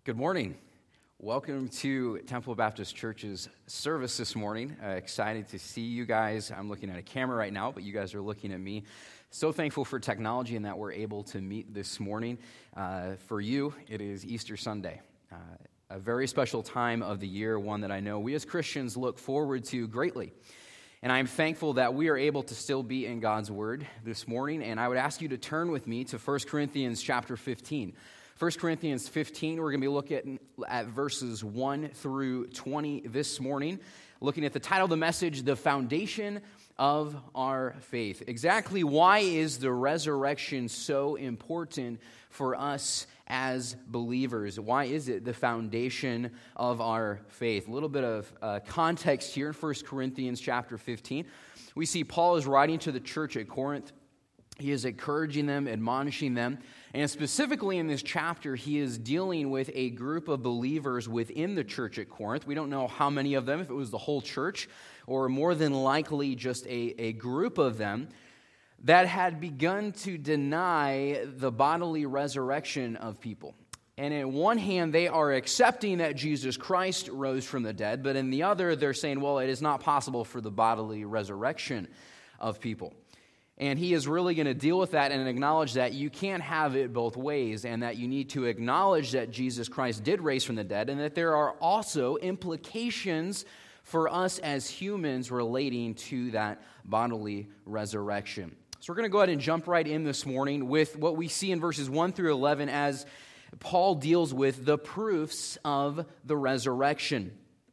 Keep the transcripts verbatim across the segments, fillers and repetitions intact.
Good morning. Welcome to Temple Baptist Church's service this morning. Uh, excited to see you guys. I'm looking at a camera right now, but you guys are looking at me. So thankful for technology and that we're able to meet this morning. Uh, for you, it is Easter Sunday, uh, a very special time of the year, one that I know we as Christians look forward to greatly. And I'm thankful that we are able to still be in God's Word this morning, and I would ask you to turn with me to First Corinthians chapter fifteen. First Corinthians fifteen, we're going to be looking at, at verses one through twenty this morning, looking at the title of the message, The Foundation of Our Faith. Exactly why is the resurrection so important for us as believers? Why is it the foundation of our faith? A little bit of uh, context here in First Corinthians chapter fifteen. We see Paul is writing to the church at Corinth. He is encouraging them, admonishing them, and specifically in this chapter, he is dealing with a group of believers within the church at Corinth. We don't know how many of them, if it was the whole church, or more than likely just a, a group of them that had begun to deny the bodily resurrection of people. And in one hand, they are accepting that Jesus Christ rose from the dead, but in the other, they're saying, well, it is not possible for the bodily resurrection of people. And he is really going to deal with that and acknowledge that you can't have it both ways, and that you need to acknowledge that Jesus Christ did raise from the dead, and that there are also implications for us as humans relating to that bodily resurrection. So we're going to go ahead and jump right in this morning with what we see in verses one through eleven as Paul deals with the proofs of the resurrection.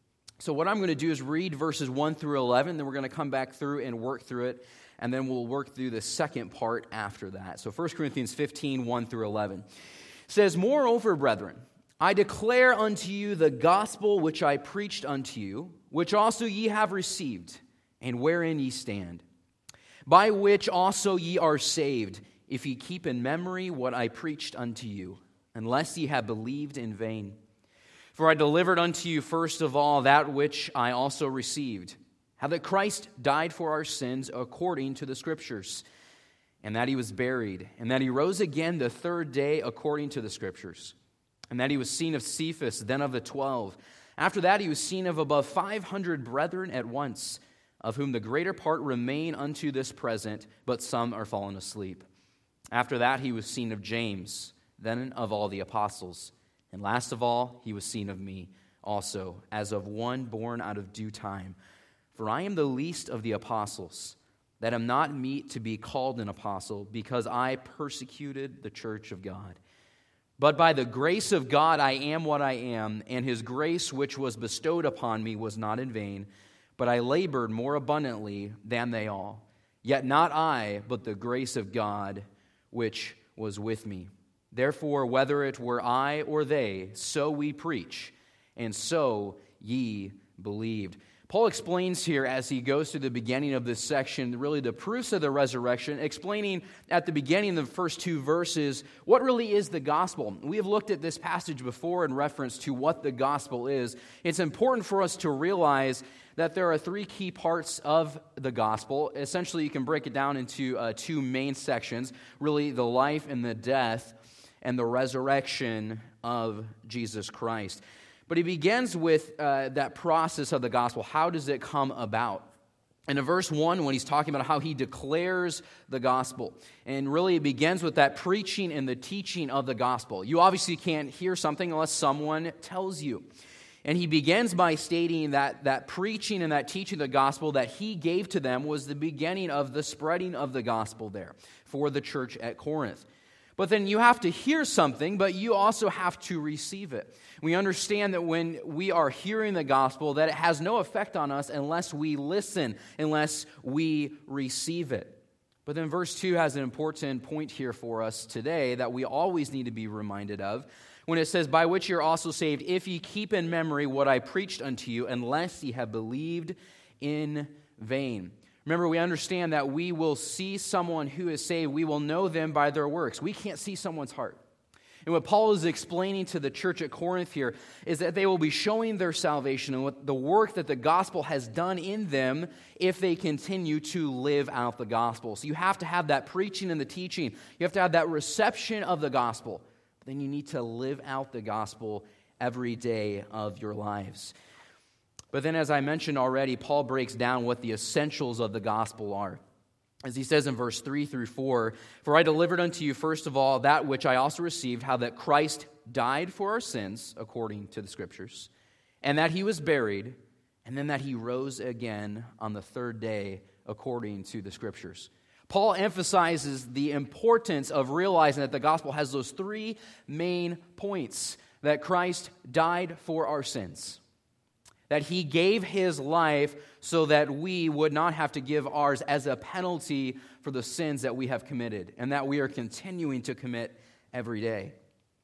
So what I'm going to do is read verses one through eleven, then we're going to come back through and work through it, and then we'll work through the second part after that. So First Corinthians fifteen, one through eleven says, "Moreover, brethren, I declare unto you the gospel which I preached unto you, which also ye have received, and wherein ye stand, by which also ye are saved, if ye keep in memory what I preached unto you, unless ye have believed in vain. For I delivered unto you first of all that which I also received, how that Christ died for our sins according to the Scriptures, and that he was buried, and that he rose again the third day according to the Scriptures, and that he was seen of Cephas, then of the twelve. After that he was seen of above five hundred brethren at once, of whom the greater part remain unto this present, but some are fallen asleep. After that he was seen of James, then of all the apostles. And last of all he was seen of me also, as of one born out of due time. For I am the least of the apostles, that am not meet to be called an apostle, because I persecuted the church of God. But by the grace of God I am what I am, and his grace which was bestowed upon me was not in vain, but I labored more abundantly than they all. Yet not I, but the grace of God which was with me. Therefore, whether it were I or they, so we preach, and so ye believed." Paul explains here as he goes through the beginning of this section, really the proofs of the resurrection, explaining at the beginning of the first two verses what really is the gospel. We have looked at this passage before in reference to what the gospel is. It's important for us to realize that there are three key parts of the gospel. Essentially, you can break it down into uh, two main sections, really the life and the death and the resurrection of Jesus Christ. But he begins with uh, that process of the gospel. How does it come about? And in verse one, when he's talking about how he declares the gospel, and really it begins with that preaching and the teaching of the gospel. You obviously can't hear something unless someone tells you. And he begins by stating that that preaching and that teaching of the gospel that he gave to them was the beginning of the spreading of the gospel there for the church at Corinth. But then you have to hear something, but you also have to receive it. We understand that when we are hearing the gospel, that it has no effect on us unless we listen, unless we receive it. But then verse two has an important point here for us today that we always need to be reminded of, when it says, "By which you're also saved, if ye keep in memory what I preached unto you, unless ye have believed in vain." Remember, we understand that we will see someone who is saved, we will know them by their works. We can't see someone's heart. And what Paul is explaining to the church at Corinth here is that they will be showing their salvation and what the work that the gospel has done in them if they continue to live out the gospel. So you have to have that preaching and the teaching. You have to have that reception of the gospel. But then you need to live out the gospel every day of your lives. But then, as I mentioned already, Paul breaks down what the essentials of the gospel are. As he says in verse three through four, "For I delivered unto you first of all that which I also received, how that Christ died for our sins, according to the Scriptures, and that he was buried, and then that he rose again on the third day, according to the Scriptures." Paul emphasizes the importance of realizing that the gospel has those three main points: that Christ died for our sins, that he gave his life so that we would not have to give ours as a penalty for the sins that we have committed and that we are continuing to commit every day.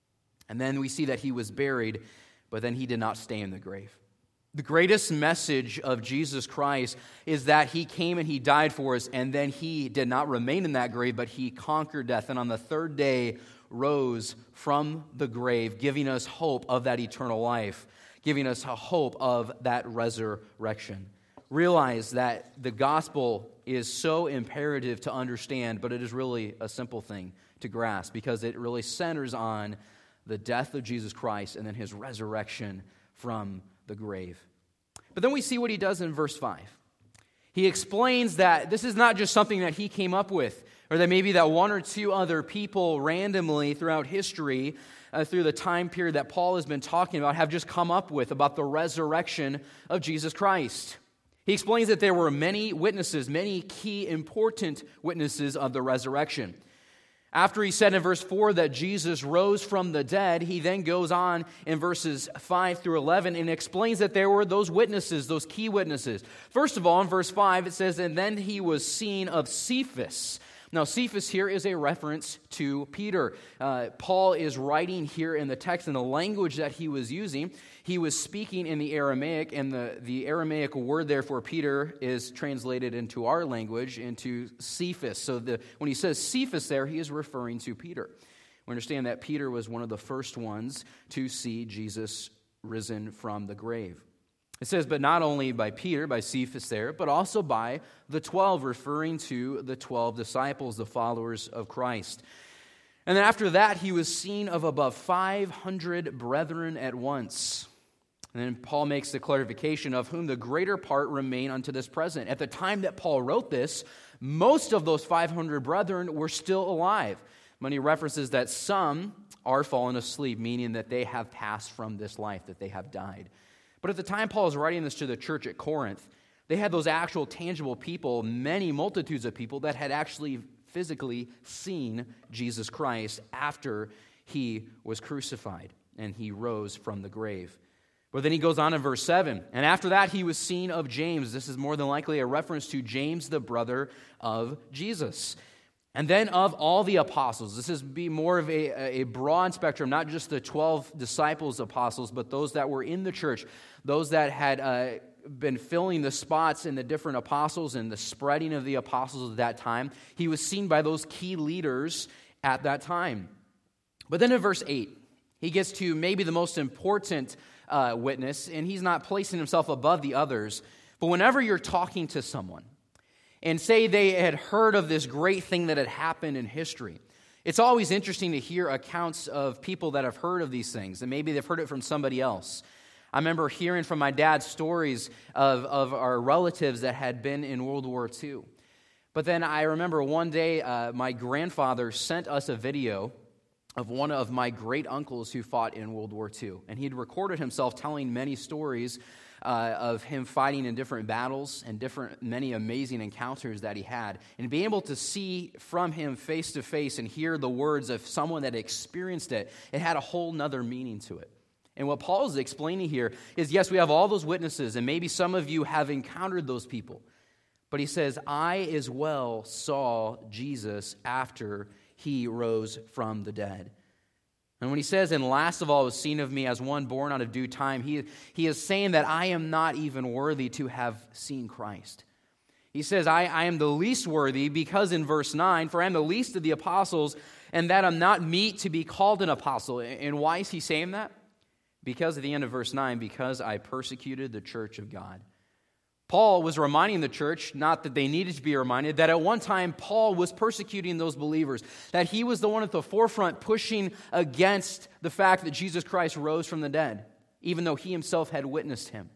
And then we see that he was buried, but then he did not stay in the grave. The greatest message of Jesus Christ is that he came and he died for us, and then he did not remain in that grave, but he conquered death, and on the third day rose from the grave, giving us hope of that eternal life, giving us a hope of that resurrection. Realize that the gospel is so imperative to understand, but it is really a simple thing to grasp because it really centers on the death of Jesus Christ and then his resurrection from the grave. But then we see what he does in verse five. He explains that this is not just something that he came up with, or that maybe that one or two other people randomly throughout history, uh, through the time period that Paul has been talking about, have just come up with about the resurrection of Jesus Christ. He explains that there were many witnesses, many key important witnesses of the resurrection. After he said in verse four that Jesus rose from the dead, he then goes on in verses five through eleven and explains that there were those witnesses, those key witnesses. First of all, in verse five, it says, "And then he was seen of Cephas." Now, Cephas here is a reference to Peter. Uh, Paul is writing here in the text in the language that he was using. He was speaking in the Aramaic, and the, the Aramaic word there for Peter is translated into our language, into Cephas. So the, when he says Cephas there, he is referring to Peter. We understand that Peter was one of the first ones to see Jesus risen from the grave. It says, but not only by Peter, by Cephas there, but also by the twelve, referring to the twelve disciples, the followers of Christ. And then after that, he was seen of above five hundred brethren at once. And then Paul makes the clarification of whom the greater part remain unto this present. At the time that Paul wrote this, most of those five hundred brethren were still alive. Many references that some are fallen asleep, meaning that they have passed from this life, that they have died. But at the time Paul is writing this to the church at Corinth, they had those actual tangible people, many multitudes of people that had actually physically seen Jesus Christ after he was crucified and he rose from the grave. But then he goes on in verse seven, and after that he was seen of James. This is more than likely a reference to James, the brother of Jesus. And then of all the apostles. This is be more of a, a broad spectrum, not just the twelve disciples apostles, but those that were in the church, those that had uh, been filling the spots in the different apostles and the spreading of the apostles at that time. He was seen by those key leaders at that time. But then in verse eight, he gets to maybe the most important uh, witness, and he's not placing himself above the others. But whenever you're talking to someone, and say they had heard of this great thing that had happened in history, it's always interesting to hear accounts of people that have heard of these things, and maybe they've heard it from somebody else. I remember hearing from my dad stories of, of our relatives that had been in World War Two. But then I remember one day uh, my grandfather sent us a video of one of my great uncles who fought in World War Two. And he'd recorded himself telling many stories uh, of him fighting in different battles and different many amazing encounters that he had. And being able to see from him face to face and hear the words of someone that experienced it, it had a whole nother meaning to it. And what Paul is explaining here is, yes, we have all those witnesses, and maybe some of you have encountered those people. But he says, I as well saw Jesus after he rose from the dead. And when he says, and last of all was seen of me as one born out of due time, he, he is saying that I am not even worthy to have seen Christ. He says, I, I am the least worthy because in verse nine, for I am the least of the apostles, and that I'm not meet to be called an apostle. And why is he saying that? Because at the end of verse nine, because I persecuted the church of God. Paul was reminding the church, not that they needed to be reminded, that at one time Paul was persecuting those believers, that he was the one at the forefront pushing against the fact that Jesus Christ rose from the dead, even though he himself had witnessed him.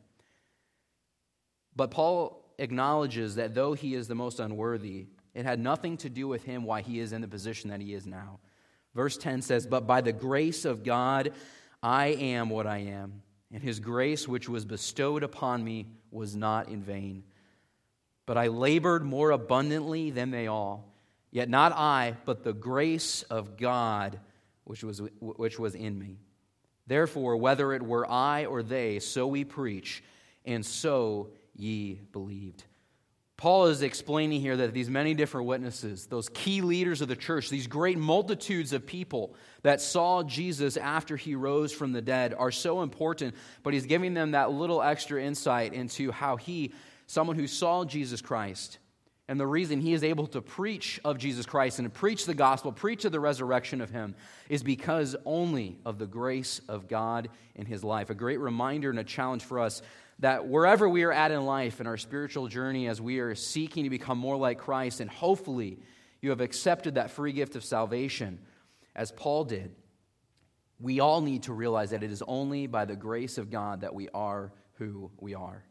But Paul acknowledges that though he is the most unworthy, it had nothing to do with him why he is in the position that he is now. Verse ten says, "But by the grace of God I am what I am, and his grace which was bestowed upon me was not in vain. But I labored more abundantly than they all. Yet not I, but the grace of God which was, which was in me. Therefore, whether it were I or they, so we preach, and so ye believed." Paul is explaining here that these many different witnesses, those key leaders of the church, these great multitudes of people that saw Jesus after he rose from the dead are so important, but he's giving them that little extra insight into how he, someone who saw Jesus Christ, and the reason he is able to preach of Jesus Christ and to preach the gospel, preach of the resurrection of him, is because only of the grace of God in his life. A great reminder and a challenge for us that wherever we are at in life, in our spiritual journey, as we are seeking to become more like Christ, and hopefully you have accepted that free gift of salvation, as Paul did, we all need to realize that it is only by the grace of God that we are who we are.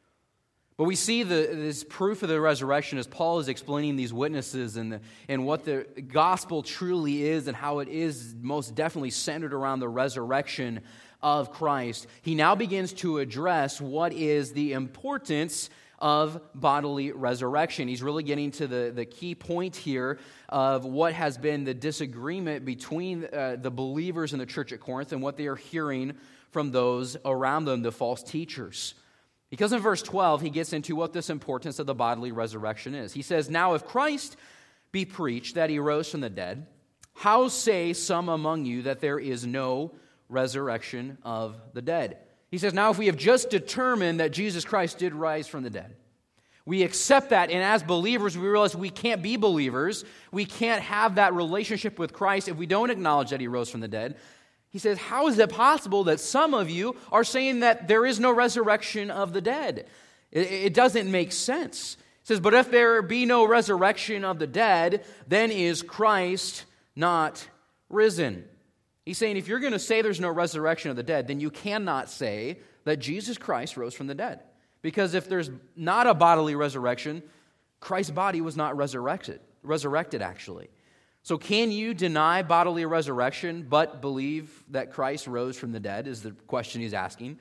But we see the, this proof of the resurrection as Paul is explaining these witnesses and, the, and what the gospel truly is and how it is most definitely centered around the resurrection of Christ. He now begins to address what is the importance of bodily resurrection. He's really getting to the, the key point here of what has been the disagreement between uh, the believers in the church at Corinth and what they are hearing from those around them, the false teachers. Because in verse twelve, he gets into what this importance of the bodily resurrection is. He says, "Now if Christ be preached that he rose from the dead, how say some among you that there is no resurrection of the dead?" He says, now if we have just determined that Jesus Christ did rise from the dead, we accept that, and as believers, we realize we can't be believers, we can't have that relationship with Christ if we don't acknowledge that he rose from the dead. He says, how is it possible that some of you are saying that there is no resurrection of the dead? It, it doesn't make sense. He says, but if there be no resurrection of the dead, then is Christ not risen? He's saying if you're going to say there's no resurrection of the dead, then you cannot say that Jesus Christ rose from the dead. Because if there's not a bodily resurrection, Christ's body was not resurrected, resurrected actually. So can you deny bodily resurrection but believe that Christ rose from the dead is the question he's asking.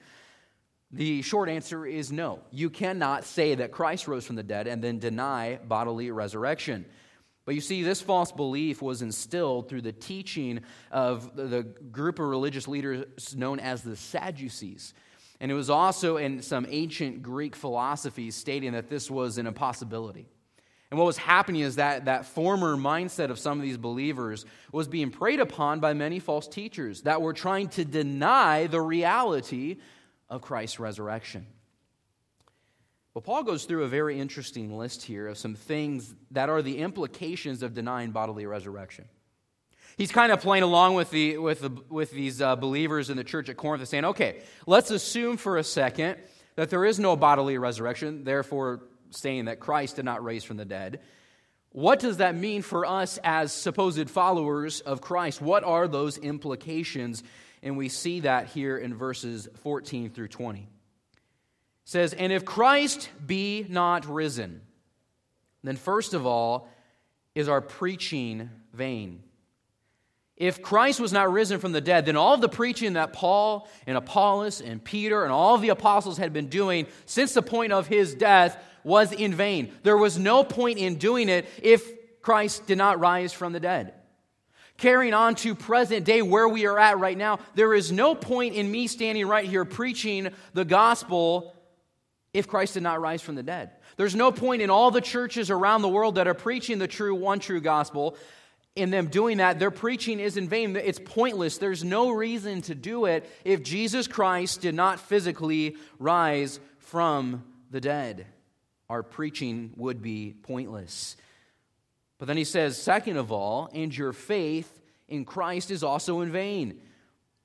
The short answer is no. You cannot say that Christ rose from the dead and then deny bodily resurrection. But you see, this false belief was instilled through the teaching of the group of religious leaders known as the Sadducees. And it was also in some ancient Greek philosophies stating that this was an impossibility. And what was happening is that that former mindset of some of these believers was being preyed upon by many false teachers that were trying to deny the reality of Christ's resurrection. Well, Paul goes through a very interesting list here of some things that are the implications of denying bodily resurrection. He's kind of playing along with the with the with these uh, believers in the church at Corinth and saying, okay, let's assume for a second that there is no bodily resurrection, therefore saying that Christ did not raise from the dead. What does that mean for us as supposed followers of Christ? What are those implications? And we see that here in verses fourteen through twenty. It says, and if Christ be not risen, then first of all is our preaching vain. If Christ was not risen from the dead, then all of the preaching that Paul and Apollos and Peter and all of the apostles had been doing since the point of his death was in vain. There was no point in doing it if Christ did not rise from the dead. Carrying on to present day where we are at right now, there is no point in me standing right here preaching the gospel if Christ did not rise from the dead. There's no point in all the churches around the world that are preaching the true, one true gospel. In them doing that, their preaching is in vain. It's pointless. There's no reason to do it if Jesus Christ did not physically rise from the dead. Our preaching would be pointless. But then he says, second of all, and your faith in Christ is also in vain.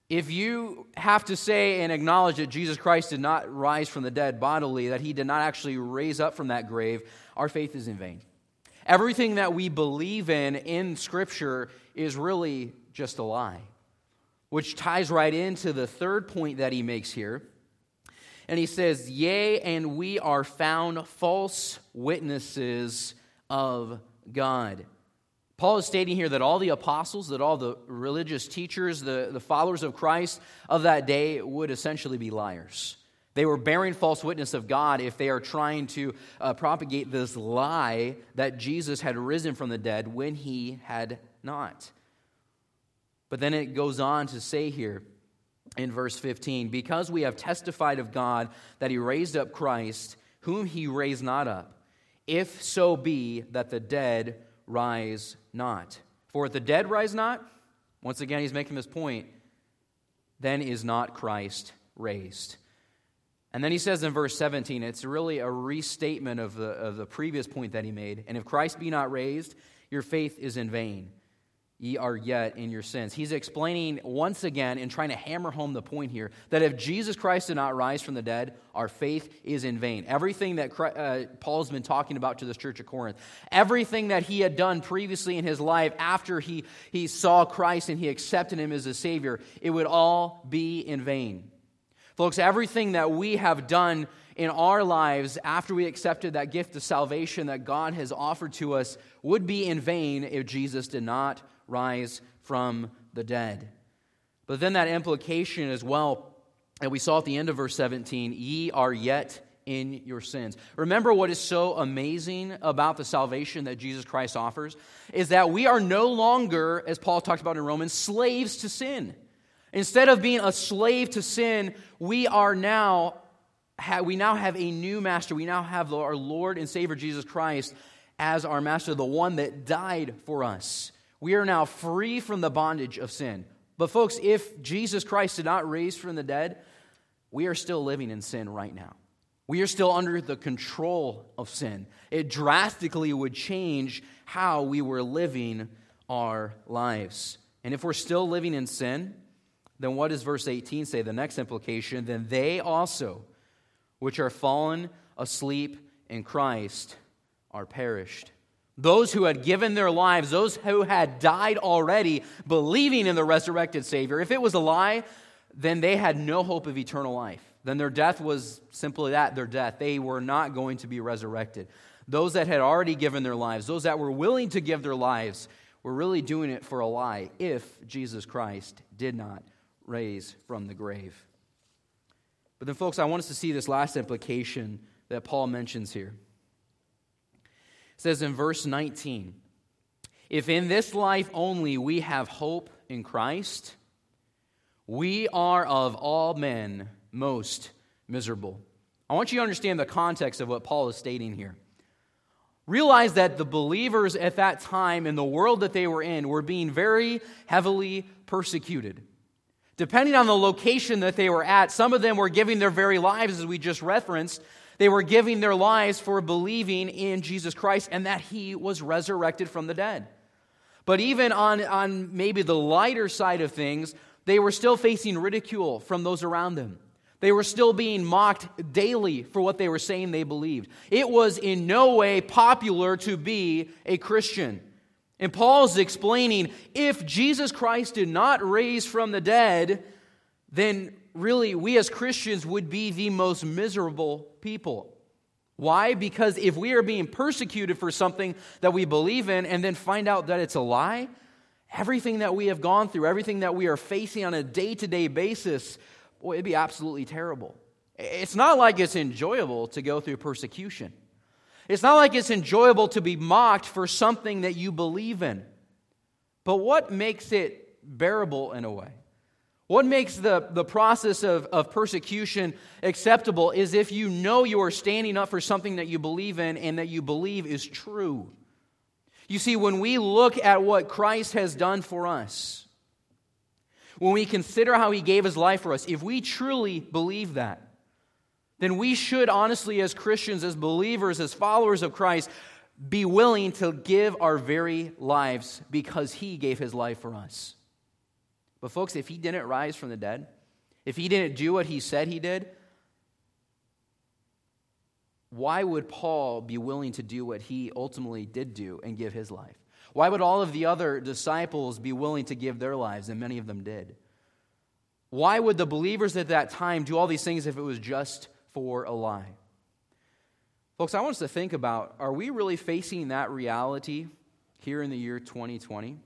If you have to say and acknowledge that Jesus Christ did not rise from the dead bodily, that he did not actually raise up from that grave, our faith is in vain. Everything that we believe in in Scripture is really just a lie, which ties right into the third point that he makes here. And he says, "Yea, and we are found false witnesses of God." Paul is stating here that all the apostles, that all the religious teachers, the, the followers of Christ of that day would essentially be liars. They were bearing false witness of God if they are trying to uh, propagate this lie that Jesus had risen from the dead when he had not. But then it goes on to say here in verse fifteen, "Because we have testified of God that he raised up Christ, whom he raised not up, if so be that the dead rise not. For if the dead rise not," once again he's making this point, "then is not Christ raised." And then he says in verse seventeen, it's really a restatement of the, of the previous point that he made. "And if Christ be not raised, your faith is in vain. Ye are yet in your sins." He's explaining once again and trying to hammer home the point here that if Jesus Christ did not rise from the dead, our faith is in vain. Everything that uh, Paul's been talking about to this church of Corinth, everything that he had done previously in his life after he, he saw Christ and he accepted him as a Savior, it would all be in vain. Folks, everything that we have done in our lives after we accepted that gift of salvation that God has offered to us would be in vain if Jesus did not rise from the dead. But then that implication as well, that we saw at the end of verse seventeen, "Ye are yet in your sins." Remember what is so amazing about the salvation that Jesus Christ offers is that we are no longer, as Paul talked about in Romans, slaves to sin. Instead of being a slave to sin, we are now we now have a new master. We now have our Lord and Savior Jesus Christ as our master, the one that died for us. We are now free from the bondage of sin. But folks, if Jesus Christ did not raise from the dead, we are still living in sin right now. We are still under the control of sin. It drastically would change how we were living our lives. And if we're still living in sin, then what does verse eighteen say? The next implication, "Then they also, which are fallen asleep in Christ, are perished." Those who had given their lives, those who had died already, believing in the resurrected Savior, if it was a lie, then they had no hope of eternal life. Then their death was simply that, their death. They were not going to be resurrected. Those that had already given their lives, those that were willing to give their lives, were really doing it for a lie if Jesus Christ did not raise from the grave. But then, folks, I want us to see this last implication that Paul mentions here. It says in verse nineteen, "If in this life only we have hope in Christ, we are of all men most miserable." I want you to understand the context of what Paul is stating here. Realize that the believers at that time in the world that they were in were being very heavily persecuted. Depending on the location that they were at, some of them were giving their very lives, as we just referenced. They were giving their lives for believing in Jesus Christ and that he was resurrected from the dead. But even on, on maybe the lighter side of things, they were still facing ridicule from those around them. They were still being mocked daily for what they were saying they believed. It was in no way popular to be a Christian. And Paul's explaining, if Jesus Christ did not raise from the dead, then really we as Christians would be the most miserable people. Why? Because if we are being persecuted for something that we believe in and then find out that it's a lie, everything that we have gone through, everything that we are facing on a day-to-day basis, boy, it'd be absolutely terrible. It's not like it's enjoyable to go through persecution. It's not like it's enjoyable to be mocked for something that you believe in. But what makes it bearable in a way? What makes the, the process of, of persecution acceptable is if you know you are standing up for something that you believe in and that you believe is true. You see, when we look at what Christ has done for us, when we consider how he gave his life for us, if we truly believe that, then we should honestly, as Christians, as believers, as followers of Christ, be willing to give our very lives because he gave his life for us. But folks, if he didn't rise from the dead, if he didn't do what he said he did, why would Paul be willing to do what he ultimately did do and give his life? Why would all of the other disciples be willing to give their lives, and many of them did? Why would the believers at that time do all these things if it was just for a lie? Folks, I want us to think about, are we really facing that reality here in the year twenty twenty?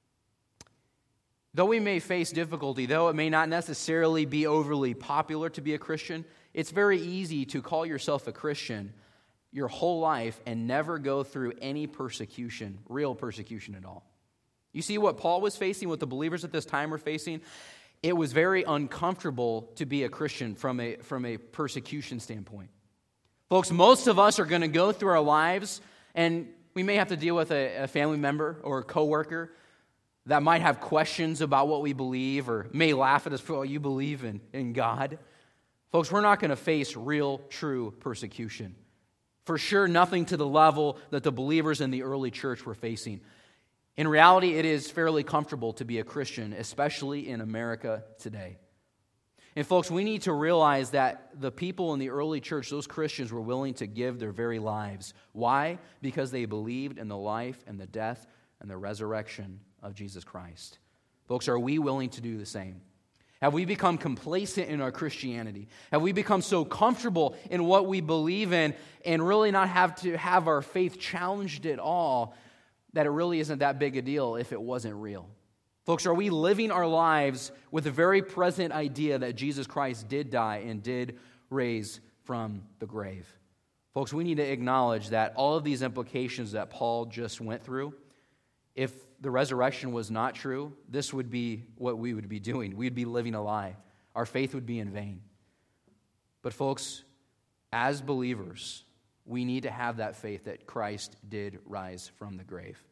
Though we may face difficulty, though it may not necessarily be overly popular to be a Christian, it's very easy to call yourself a Christian your whole life and never go through any persecution, real persecution at all. You see what Paul was facing, what the believers at this time were facing? It was very uncomfortable to be a Christian from a, from a persecution standpoint. Folks, most of us are going to go through our lives, and we may have to deal with a, a family member or a coworker that might have questions about what we believe or may laugh at us for, oh, you believe in, in God. Folks, we're not going to face real, true persecution. For sure, nothing to the level that the believers in the early church were facing. In reality, it is fairly comfortable to be a Christian, especially in America today. And folks, we need to realize that the people in the early church, those Christians, were willing to give their very lives. Why? Because they believed in the life and the death and the resurrection of Jesus Christ. Folks, are we willing to do the same? Have we become complacent in our Christianity? Have we become so comfortable in what we believe in and really not have to have our faith challenged at all that it really isn't that big a deal if it wasn't real? Folks, are we living our lives with the very present idea that Jesus Christ did die and did raise from the grave? Folks, we need to acknowledge that all of these implications that Paul just went through, if the resurrection was not true, this would be what we would be doing. We'd be living a lie. Our faith would be in vain. But folks, as believers, we need to have that faith that Christ did rise from the grave.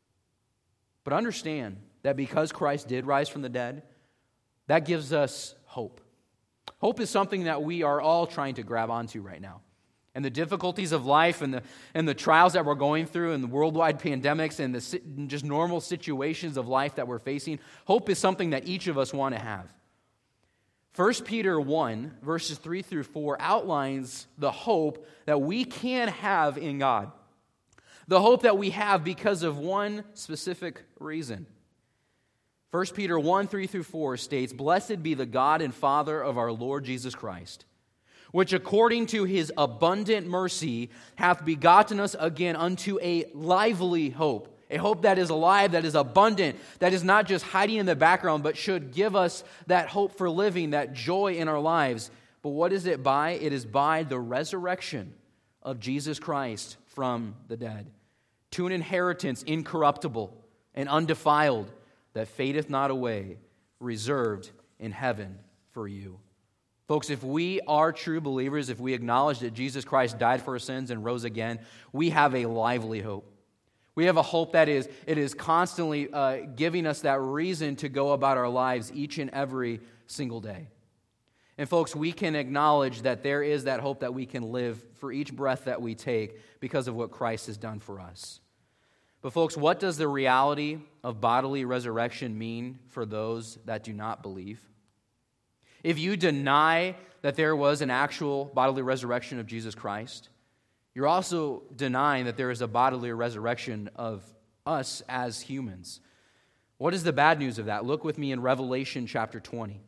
But understand that because Christ did rise from the dead, that gives us hope. Hope is something that we are all trying to grab onto right now. And the difficulties of life and the and the trials that we're going through and the worldwide pandemics and the just normal situations of life that we're facing, hope is something that each of us want to have. First Peter one, verses three through four, outlines the hope that we can have in God. The hope that we have because of one specific reason. First Peter one, three through four states, "Blessed be the God and Father of our Lord Jesus Christ, which according to his abundant mercy hath begotten us again unto a lively hope." A hope that is alive, that is abundant, that is not just hiding in the background, but should give us that hope for living, that joy in our lives. But what is it by? It is by the resurrection of Jesus Christ from the dead, to an inheritance incorruptible and undefiled, that fadeth not away, reserved in heaven for you. Folks, if we are true believers, if we acknowledge that Jesus Christ died for our sins and rose again, we have a lively hope. We have a hope that is, it is constantly uh, giving us that reason to go about our lives each and every single day. And folks, we can acknowledge that there is that hope that we can live for each breath that we take because of what Christ has done for us. But folks, what does the reality of bodily resurrection mean for those that do not believe? If you deny that there was an actual bodily resurrection of Jesus Christ, you're also denying that there is a bodily resurrection of us as humans. What is the bad news of that? Look with me in Revelation chapter twenty.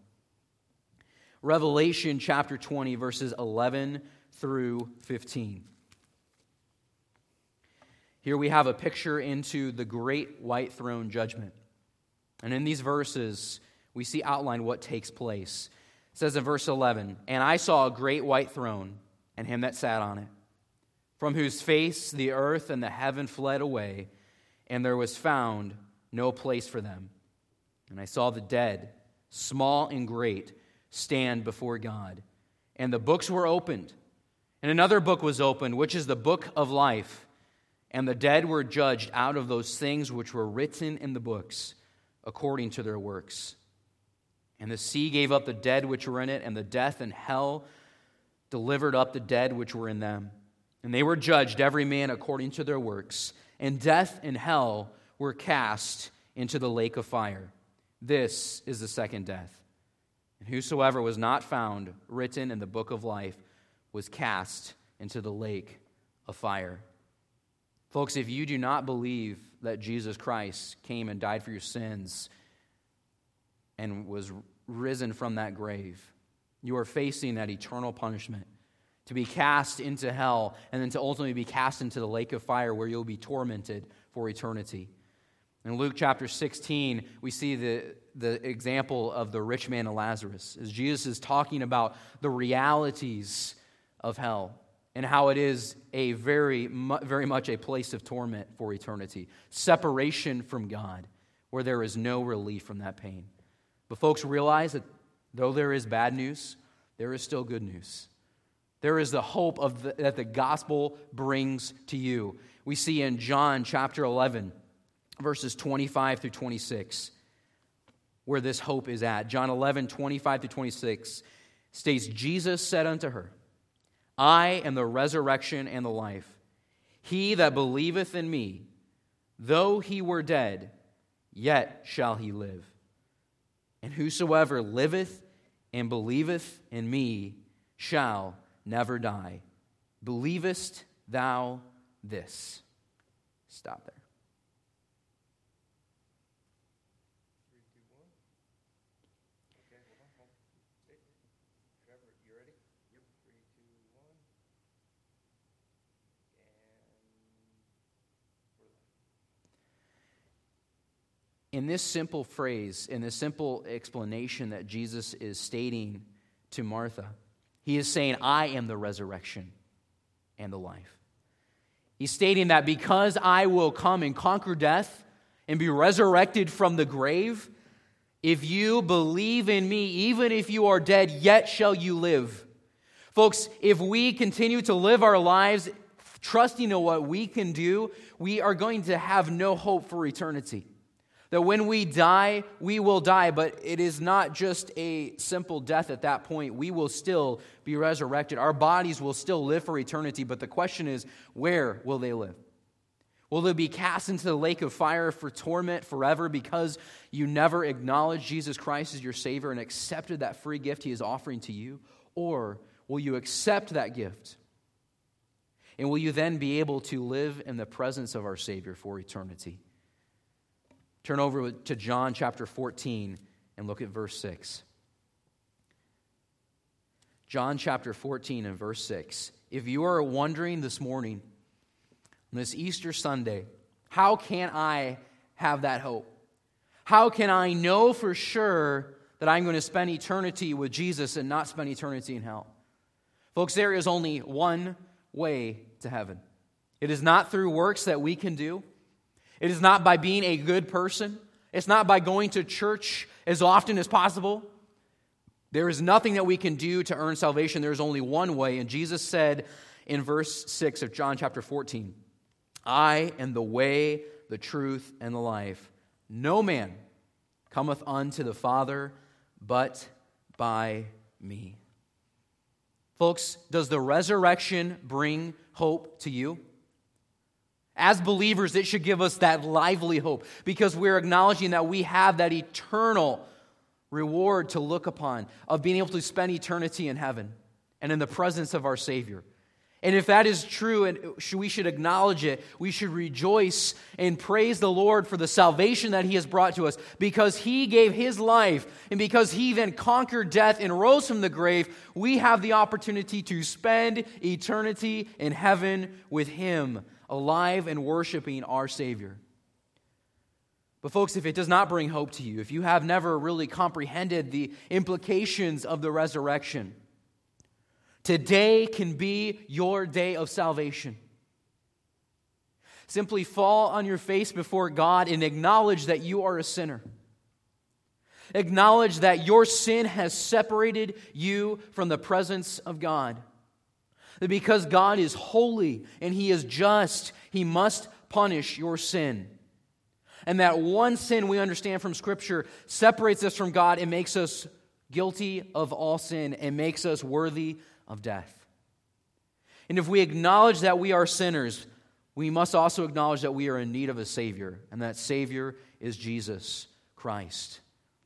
Revelation chapter twenty, verses eleven through fifteen. Here we have a picture into the great white throne judgment. And in these verses, we see outlined what takes place. It says in verse eleven, "And I saw a great white throne, and him that sat on it, from whose face the earth and the heaven fled away, and there was found no place for them. And I saw the dead, small and great, stand before God. And the books were opened. And another book was opened, which is the book of life. And the dead were judged out of those things which were written in the books, according to their works. And the sea gave up the dead which were in it, and the death and hell delivered up the dead which were in them. And they were judged, every man according to their works. And death and hell were cast into the lake of fire. This is the second death. And whosoever was not found written in the book of life was cast into the lake of fire. Folks, if you do not believe that Jesus Christ came and died for your sins and was risen from that grave, you are facing that eternal punishment, to be cast into hell and then to ultimately be cast into the lake of fire where you'll be tormented for eternity. In Luke chapter sixteen, we see the, the example of the rich man and Lazarus, as Jesus is talking about the realities of hell and how it is a very, very much a place of torment for eternity. Separation from God, where there is no relief from that pain. But folks, realize that though there is bad news, there is still good news. There is the hope of the, that the gospel brings to you. We see in John chapter eleven, verses twenty-five through twenty-six, where this hope is at. John eleven, twenty-five through twenty-six states, Jesus said unto her, I am the resurrection and the life. He that believeth in me, though he were dead, yet shall he live. And whosoever liveth and believeth in me shall never die. Believest thou this? Stop there. In this simple phrase, in this simple explanation that Jesus is stating to Martha, he is saying, I am the resurrection and the life. He's stating that because I will come and conquer death and be resurrected from the grave, if you believe in me, even if you are dead, yet shall you live. Folks, if we continue to live our lives trusting in what we can do, we are going to have no hope for eternity. That when we die, we will die, but it is not just a simple death at that point. We will still be resurrected. Our bodies will still live for eternity, but the question is, where will they live? Will they be cast into the lake of fire for torment forever because you never acknowledged Jesus Christ as your Savior and accepted that free gift He is offering to you? Or will you accept that gift? And will you then be able to live in the presence of our Savior for eternity? Turn over to John chapter fourteen and look at verse six. John chapter fourteen and verse six. If you are wondering this morning, on this Easter Sunday, how can I have that hope? How can I know for sure that I'm going to spend eternity with Jesus and not spend eternity in hell? Folks, there is only one way to heaven. It is not through works that we can do. It is not by being a good person. It's not by going to church as often as possible. There is nothing that we can do to earn salvation. There is only one way. And Jesus said in verse six of John chapter fourteen, I am the way, the truth, and the life. No man cometh unto the Father but by me. Folks, does the resurrection bring hope to you? As believers, it should give us that lively hope because we're acknowledging that we have that eternal reward to look upon of being able to spend eternity in heaven and in the presence of our Savior. And if that is true, and we should acknowledge it, we should rejoice and praise the Lord for the salvation that He has brought to us because He gave His life and because He then conquered death and rose from the grave, we have the opportunity to spend eternity in heaven with Him, alive and worshiping our Savior. But folks, if it does not bring hope to you, if you have never really comprehended the implications of the resurrection, today can be your day of salvation. Simply fall on your face before God and acknowledge that you are a sinner. Acknowledge that your sin has separated you from the presence of God. That because God is holy and He is just, He must punish your sin. And that one sin we understand from Scripture separates us from God and makes us guilty of all sin and makes us worthy of death. And if we acknowledge that we are sinners, we must also acknowledge that we are in need of a Savior, and that Savior is Jesus Christ.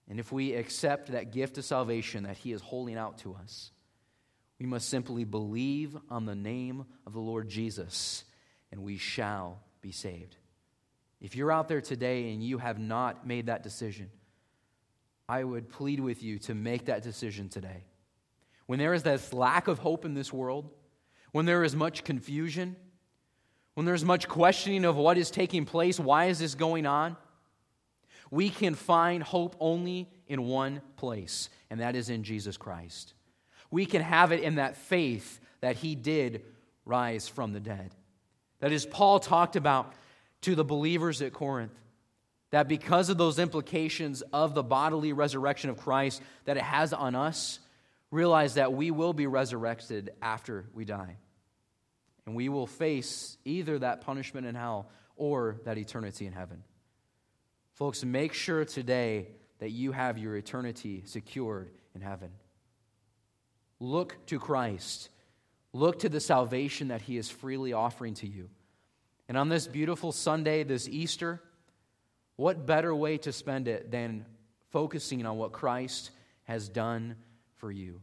And if we accept that gift of salvation that he is holding out to us, we must simply believe on the name of the Lord Jesus, and we shall be saved. If you're out there today and you have not made that decision, I would plead with you to make that decision today. When there is this lack of hope in this world, when there is much confusion, when there's much questioning of what is taking place, why is this going on, we can find hope only in one place, and that is in Jesus Christ. We can have it in that faith that he did rise from the dead. That is, Paul talked about to the believers at Corinth, that because of those implications of the bodily resurrection of Christ that it has on us, realize that we will be resurrected after we die. And we will face either that punishment in hell or that eternity in heaven. Folks, make sure today that you have your eternity secured in heaven. Look to Christ. Look to the salvation that he is freely offering to you. And on this beautiful Sunday, this Easter, what better way to spend it than focusing on what Christ has done for you?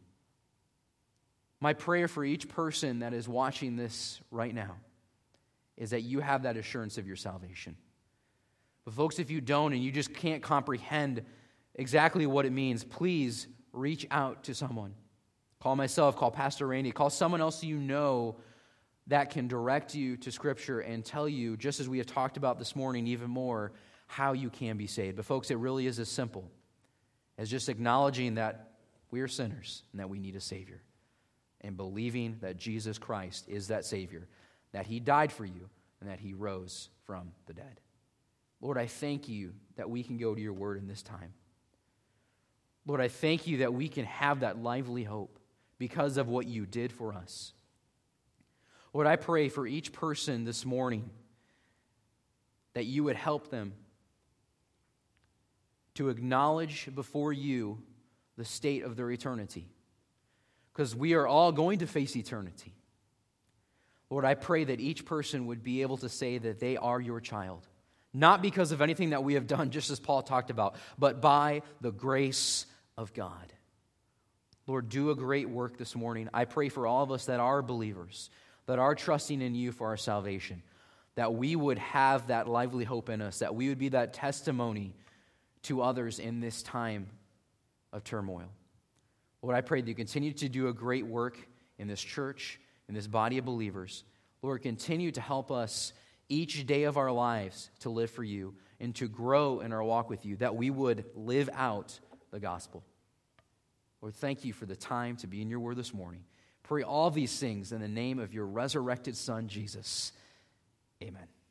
My prayer for each person that is watching this right now is that you have that assurance of your salvation. But folks, if you don't and you just can't comprehend exactly what it means, please reach out to someone. Call myself, call Pastor Randy, call someone else you know that can direct you to Scripture and tell you, just as we have talked about this morning even more, how you can be saved. But folks, it really is as simple as just acknowledging that we are sinners and that we need a Savior, and believing that Jesus Christ is that Savior, that he died for you, and that he rose from the dead. Lord, I thank you that we can go to your word in this time. Lord, I thank you that we can have that lively hope because of what you did for us. Lord, I pray for each person this morning that you would help them to acknowledge before you the state of their eternity, because we are all going to face eternity. Lord, I pray that each person would be able to say that they are your child, not because of anything that we have done, just as Paul talked about, but by the grace of God. Lord, do a great work this morning. I pray for all of us that are believers, that are trusting in you for our salvation, that we would have that lively hope in us, that we would be that testimony to others in this time of turmoil. Lord, I pray that you continue to do a great work in this church, in this body of believers. Lord, continue to help us each day of our lives to live for you and to grow in our walk with you, that we would live out the gospel. Lord, thank you for the time to be in your word this morning. Pray all these things in the name of your resurrected Son, Jesus. Amen.